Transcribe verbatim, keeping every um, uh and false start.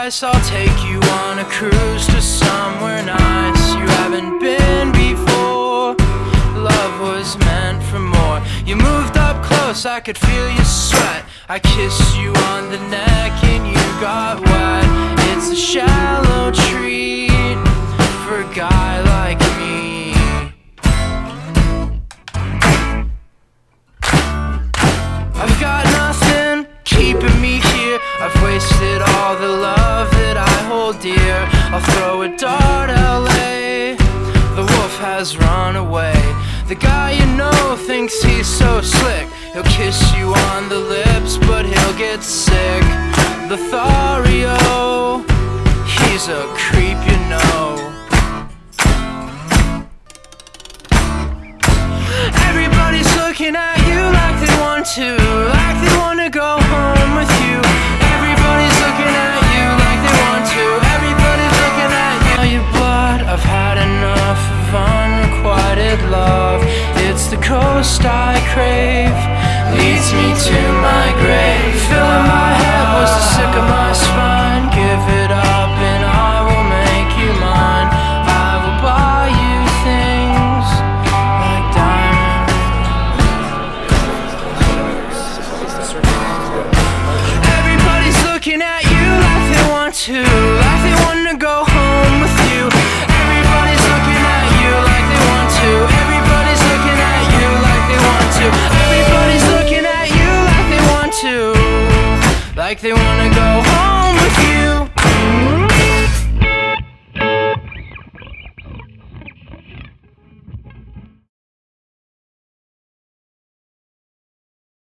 price, I'll take you on a cruise to somewhere nice you haven't been before. Love was meant for more. You moved up close, I could feel your sweat. I kissed you on the neck and you got wet. It's a shallow treat for a guy like me. I've got nothing keeping me here. I've wasted all the love that I hold dear. I'll throw a dart, L A. The wolf has run away. The guy you know thinks he's so slick. He'll kiss you on the lips, but he'll get sick. Lothario, he's a creep, you know. Everybody's looking at you like they want to, like they want to go home with you. Everybody's looking at you like they want to. Everybody's looking at you. Your blood, I've had enough of unrequited love. It's the coast I crave, leads me to my grave. Filling my head was the sick of my spine. Give it up and I will make you mine. I will buy you things like diamonds. Everybody's looking at you like they want to, like they want to go home with you. Everybody's looking at you like they want to. Everybody's looking at you like they want to. Everybody's looking at you like they want to, like they want to